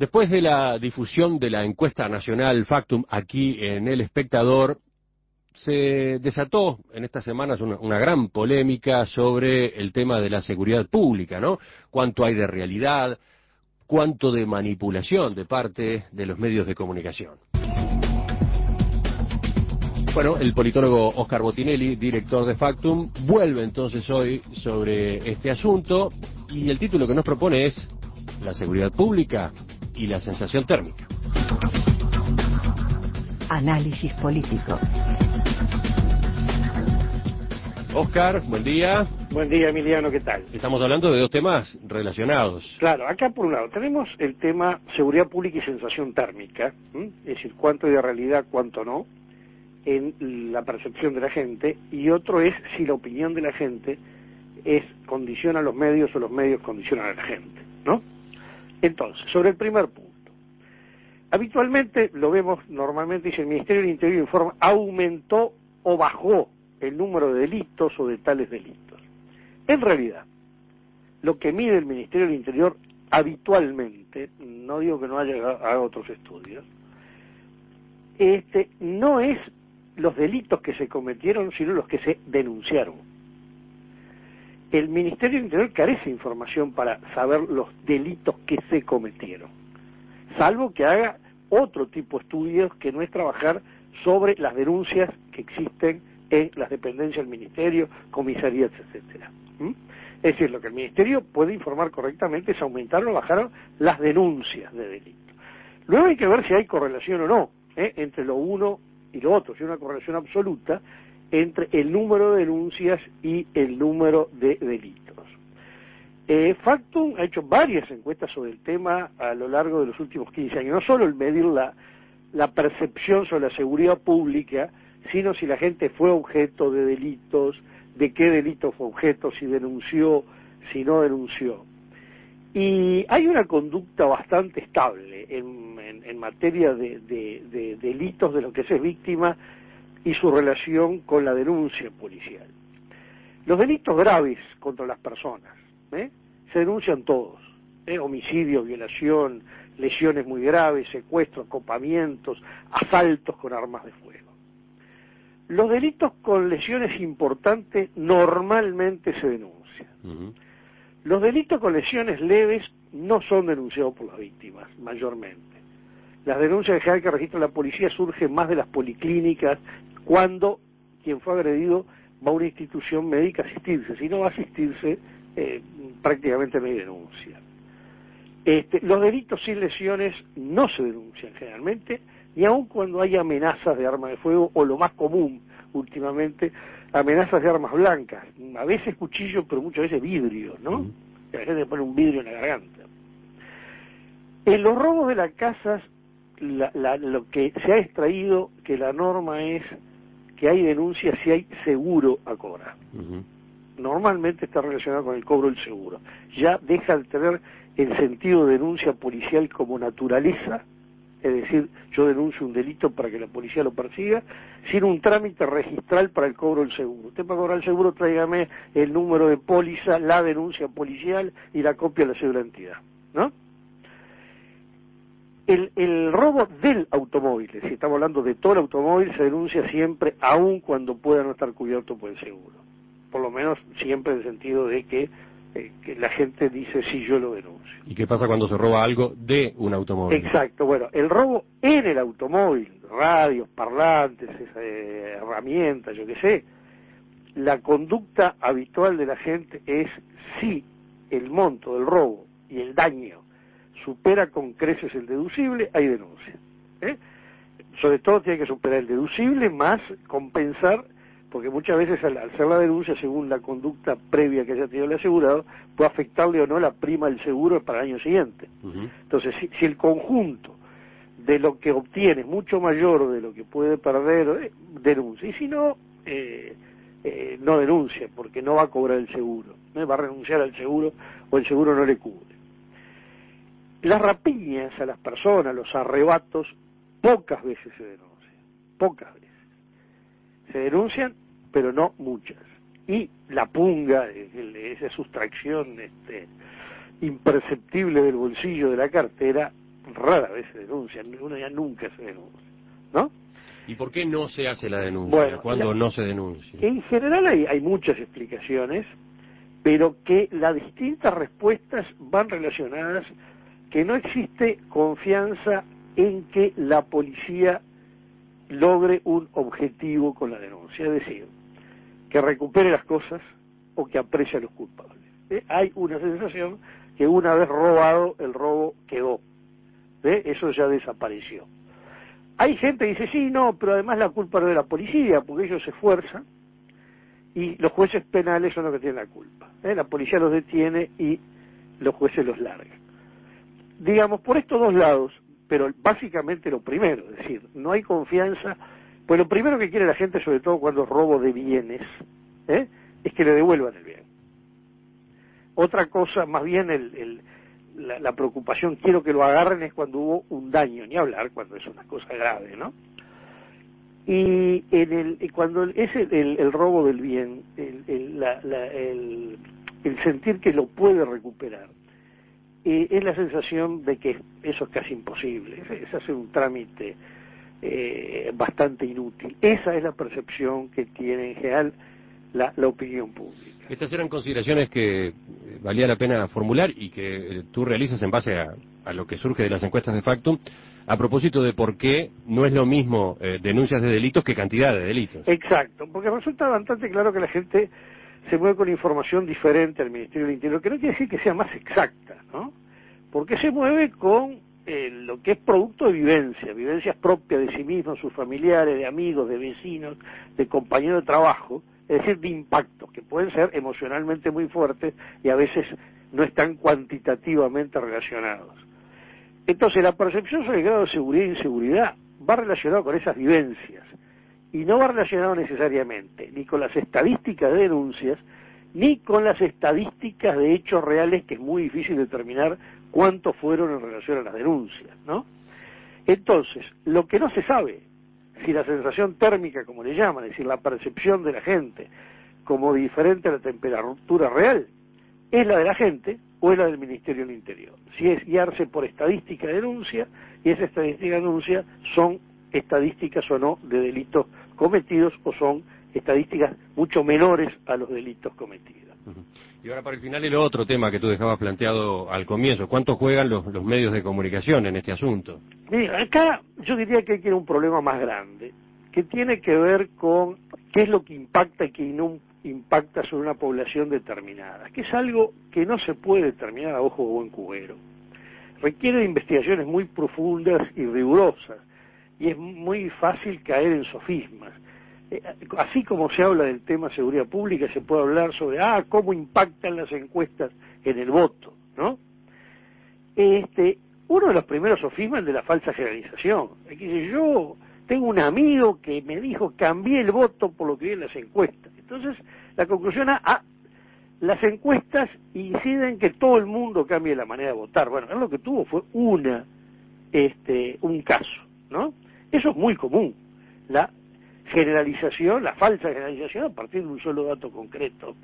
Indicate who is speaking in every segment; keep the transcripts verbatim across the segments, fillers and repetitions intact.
Speaker 1: Después de la difusión de la encuesta nacional Factum aquí en El Espectador, se desató en estas semanas una, una gran polémica sobre el tema de la seguridad pública, ¿no? Cuánto hay de realidad, cuánto de manipulación de parte de los medios de comunicación. Bueno, el politólogo Oscar Botinelli, director de Factum, vuelve entonces hoy sobre este asunto y el título que nos propone es La seguridad pública y la sensación térmica.
Speaker 2: Análisis político.
Speaker 1: Oscar, buen día.
Speaker 3: Buen día, Emiliano, ¿qué tal?
Speaker 1: Estamos hablando de dos temas relacionados.
Speaker 3: Claro, acá por un lado tenemos el tema seguridad pública y sensación térmica, ¿m? Es decir, cuánto hay de realidad, cuánto no, en la percepción de la gente, y otro es si la opinión de la gente es condiciona a los medios o los medios condicionan a la gente, ¿no? Entonces, sobre el primer punto, habitualmente lo vemos, normalmente dice el Ministerio del Interior informa, aumentó o bajó el número de delitos o de tales delitos. En realidad, lo que mide el Ministerio del Interior habitualmente, no digo que no haya haga otros estudios, este no es los delitos que se cometieron, sino los que se denunciaron. El Ministerio del Interior carece de información para saber los delitos que se cometieron, salvo que haga otro tipo de estudios que no es trabajar sobre las denuncias que existen en las dependencias del Ministerio, comisarías, etcétera. ¿Mm? Es decir, lo que el Ministerio puede informar correctamente es aumentaron o bajaron las denuncias de delito. Luego hay que ver si hay correlación o no, ¿eh? entre lo uno y lo otro, si hay una correlación absoluta entre el número de denuncias y el número de delitos. Eh, Factum ha hecho varias encuestas sobre el tema a lo largo de los últimos quince años, no solo el medir la, la percepción sobre la seguridad pública, sino si la gente fue objeto de delitos, de qué delito fue objeto, si denunció, si no denunció. Y hay una conducta bastante estable en, en, en materia de, de, de delitos de los que se es víctima y su relación con la denuncia policial. Los delitos graves contra las personas, ¿eh? se denuncian todos, ¿eh? homicidio, violación, lesiones muy graves, secuestros, acopamientos, asaltos con armas de fuego. Los delitos con lesiones importantes normalmente se denuncian. Uh-huh. Los delitos con lesiones leves no son denunciados por las víctimas, mayormente. Las denuncias en general que registra la policía surgen más de las policlínicas cuando quien fue agredido va a una institución médica a asistirse. Si no va a asistirse, eh, prácticamente no hay denuncia. Este, los delitos sin lesiones no se denuncian generalmente, y aun cuando hay amenazas de arma de fuego, o lo más común últimamente, amenazas de armas blancas, a veces cuchillo, pero muchas veces vidrio, ¿no? Uh-huh. La gente pone un vidrio en la garganta. En los robos de las casas, la, la, lo que se ha extraído, que la norma es que hay denuncias si hay seguro a cobrar. Uh-huh. Normalmente está relacionado con el cobro del seguro. Ya deja de tener el sentido de denuncia policial como naturaleza, es decir, yo denuncio un delito para que la policía lo persiga, sino un trámite registral para el cobro del seguro. Usted para cobrar el seguro tráigame el número de póliza, la denuncia policial y la copia de la cédula de identidad, ¿no? El, el robo del automóvil, si estamos hablando de todo el automóvil, se denuncia siempre, aun cuando pueda no estar cubierto por el seguro. Por lo menos siempre en el sentido de que Eh, que la gente dice sí, yo lo denuncio.
Speaker 1: ¿Y qué pasa cuando se roba algo de un automóvil?
Speaker 3: Exacto, bueno, el robo en el automóvil, radios, parlantes, eh, herramientas, yo qué sé, la conducta habitual de la gente es si el monto del robo y el daño supera con creces el deducible, hay denuncia. ¿eh? Sobre todo tiene que superar el deducible más compensar, porque muchas veces al hacer la denuncia, según la conducta previa que haya tenido el asegurado, puede afectarle o no la prima del seguro para el año siguiente. Uh-huh. Entonces, si, si el conjunto de lo que obtiene es mucho mayor de lo que puede perder, eh, denuncia. Y si no, eh, eh, no denuncia, porque no va a cobrar el seguro. ¿eh? Va a renunciar al seguro o el seguro no le cubre. Las rapiñas a las personas, los arrebatos, pocas veces se denuncian. Pocas veces. Se denuncian, pero no muchas. Y la punga, esa sustracción este, imperceptible del bolsillo de la cartera, rara vez se denuncia, uno ya nunca se denuncia, ¿no?
Speaker 1: ¿Y por qué no se hace la denuncia?
Speaker 3: Bueno,
Speaker 1: cuando
Speaker 3: la,
Speaker 1: no se denuncia?
Speaker 3: En general hay, hay muchas explicaciones, pero que las distintas respuestas van relacionadas que no existe confianza en que la policía logre un objetivo con la denuncia, es decir, que recupere las cosas o que aprecie a los culpables. ¿Eh? Hay una sensación que una vez robado, el robo quedó. ¿Eh? Eso ya desapareció. Hay gente que dice, sí, no, pero además la culpa no es de la policía, porque ellos se esfuerzan y los jueces penales son los que tienen la culpa. ¿Eh? La policía los detiene y los jueces los largan. Digamos, por estos dos lados, pero básicamente lo primero, es decir, no hay confianza, pues lo primero que quiere la gente, sobre todo cuando es robo de bienes, ¿eh? es que le devuelvan el bien. Otra cosa, más bien el, el, la, la preocupación, quiero que lo agarren, es cuando hubo un daño, ni hablar cuando es una cosa grave, ¿no? Y en el, cuando es el, el, el robo del bien, el, el, la, la, el, el sentir que lo puede recuperar, eh, es la sensación de que eso es casi imposible, es, es hacer un trámite eh, bastante inútil. Esa es la percepción que tiene en general la, la opinión pública.
Speaker 1: Estas eran consideraciones que valía la pena formular y que eh, tú realizas en base a, a lo que surge de las encuestas de Factum, a propósito de por qué no es lo mismo eh, denuncias de delitos que cantidad de delitos.
Speaker 3: Exacto, porque resulta bastante claro que la gente se mueve con información diferente al Ministerio del Interior, que no quiere decir que sea más exacta, ¿no? Porque se mueve con eh, lo que es producto de vivencia, vivencias propias de sí mismos, sus familiares, de amigos, de vecinos, de compañeros de trabajo, es decir, de impactos que pueden ser emocionalmente muy fuertes y a veces no están cuantitativamente relacionados. Entonces, la percepción sobre el grado de seguridad e inseguridad va relacionado con esas vivencias y no va relacionado necesariamente ni con las estadísticas de denuncias ni con las estadísticas de hechos reales, que es muy difícil determinar cuántos fueron en relación a las denuncias, ¿no? Entonces, lo que no se sabe, si la sensación térmica, como le llaman, es decir, la percepción de la gente como diferente a la temperatura real, es la de la gente o es la del Ministerio del Interior. Si es guiarse por estadística de denuncia, y esa estadística de denuncia son estadísticas o no de delitos cometidos, o son estadísticas mucho menores a los delitos cometidos.
Speaker 1: Uh-huh. Y ahora para el final el otro tema que tú dejabas planteado al comienzo, ¿cuánto juegan los, los medios de comunicación en este asunto?
Speaker 3: Mira, acá yo diría que hay que ir a un problema más grande, que tiene que ver con qué es lo que impacta y qué no impacta sobre una población determinada, que es algo que no se puede determinar a ojo de buen cubero. Requiere de investigaciones muy profundas y rigurosas, y es muy fácil caer en sofismas. Eh, así como se habla del tema seguridad pública, se puede hablar sobre, ah, cómo impactan las encuestas en el voto, ¿no? Este, uno de los primeros sofismas es de la falsa generalización. Es que yo tengo un amigo que me dijo, cambié el voto por lo que vi en las encuestas. Entonces, la conclusión es, ah, las encuestas inciden que todo el mundo cambie la manera de votar. Bueno, él lo que tuvo fue una, este, un caso, ¿no? Eso es muy común, la generalización, la falsa generalización a partir de un solo dato concreto.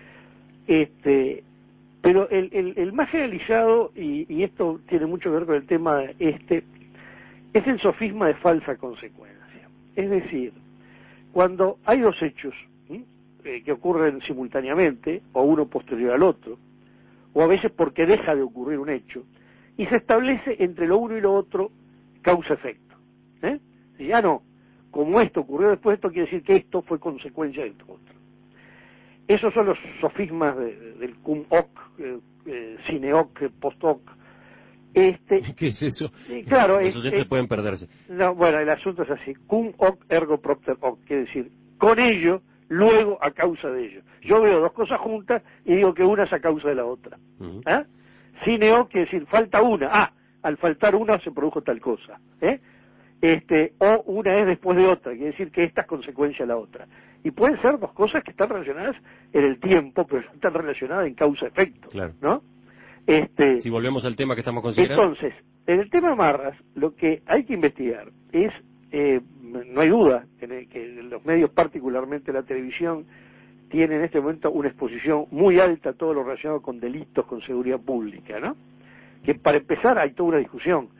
Speaker 3: Este, pero el, el, el más generalizado, y, y esto tiene mucho que ver con el tema este, es el sofisma de falsa consecuencia. Es decir, cuando hay dos hechos ¿sí? eh, que ocurren simultáneamente, o uno posterior al otro, o a veces porque deja de ocurrir un hecho, y se establece entre lo uno y lo otro causa-efecto. ¿eh? Y ya no, como esto ocurrió después, esto quiere decir que esto fue consecuencia de esto otro. Esos son los sofismas de, de, del cum hoc, eh, eh, sine hoc, post hoc. Este,
Speaker 1: ¿Qué es eso?
Speaker 3: Eh, claro,
Speaker 1: los
Speaker 3: es,
Speaker 1: oyentes
Speaker 3: es,
Speaker 1: pueden perderse.
Speaker 3: No, bueno, el asunto es así, cum hoc ergo propter hoc, quiere decir, con ello, luego a causa de ello. Yo veo dos cosas juntas y digo que una es a causa de la otra. Uh-huh. ¿eh? Sine hoc quiere decir, falta una, ah, al faltar una se produjo tal cosa. ¿eh? Este, o una es después de otra, quiere decir que esta es consecuencia de la otra. Y pueden ser dos cosas que están relacionadas en el tiempo, pero no están relacionadas en causa-efecto,
Speaker 1: claro.
Speaker 3: ¿no? Este,
Speaker 1: si volvemos al tema que estamos considerando.
Speaker 3: Entonces, en el tema Marras, lo que hay que investigar es, eh, no hay duda, que, que los medios, particularmente la televisión, tienen en este momento una exposición muy alta a todo lo relacionado con delitos, con seguridad pública, ¿no? Que para empezar hay toda una discusión.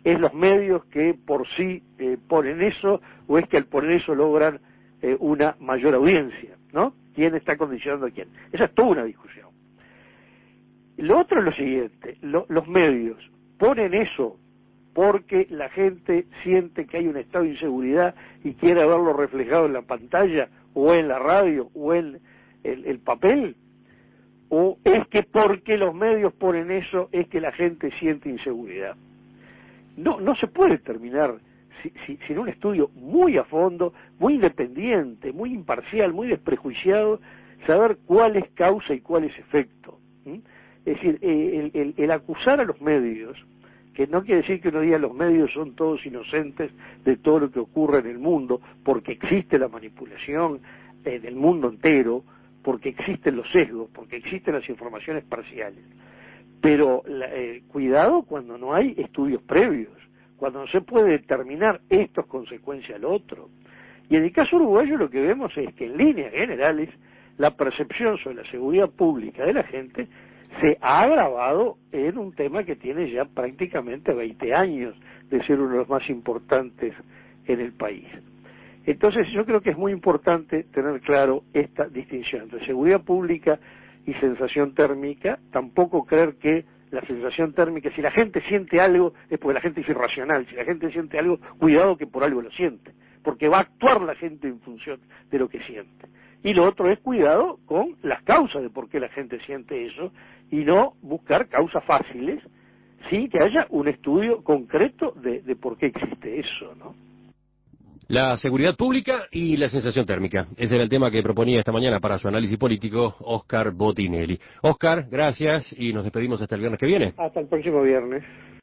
Speaker 3: ¿Es los medios que por sí eh, ponen eso o es que al poner eso logran eh, una mayor audiencia, ¿no? ¿Quién está condicionando a quién? Esa es toda una discusión. Lo otro es lo siguiente, lo, los medios ponen eso porque la gente siente que hay un estado de inseguridad y quiere verlo reflejado en la pantalla o en la radio o en el, el papel, o es que porque los medios ponen eso es que la gente siente inseguridad. No, no se puede terminar si, si, sin un estudio muy a fondo, muy independiente, muy imparcial, muy desprejuiciado, saber cuál es causa y cuál es efecto. ¿Mm? Es decir, el, el, el acusar a los medios, que no quiere decir que uno diga los medios son todos inocentes de todo lo que ocurre en el mundo, porque existe la manipulación en el mundo entero, porque existen los sesgos, porque existen las informaciones parciales. Pero la, eh, cuidado cuando no hay estudios previos, cuando no se puede determinar esto es consecuencia del otro. Y en el caso uruguayo lo que vemos es que en líneas generales la percepción sobre la seguridad pública de la gente se ha agravado en un tema que tiene ya prácticamente veinte años de ser uno de los más importantes en el país. Entonces yo creo que es muy importante tener claro esta distinción entre seguridad pública y sensación térmica, tampoco creer que la sensación térmica, si la gente siente algo, es porque la gente es irracional, si la gente siente algo, cuidado que por algo lo siente, porque va a actuar la gente en función de lo que siente. Y lo otro es cuidado con las causas de por qué la gente siente eso, y no buscar causas fáciles, sin que haya un estudio concreto de, de por qué existe eso, ¿no?
Speaker 1: La seguridad pública y la sensación térmica. Ese era el tema que proponía esta mañana para su análisis político Óscar Botinelli. Óscar, gracias y nos despedimos hasta el viernes que viene.
Speaker 3: Hasta el próximo viernes.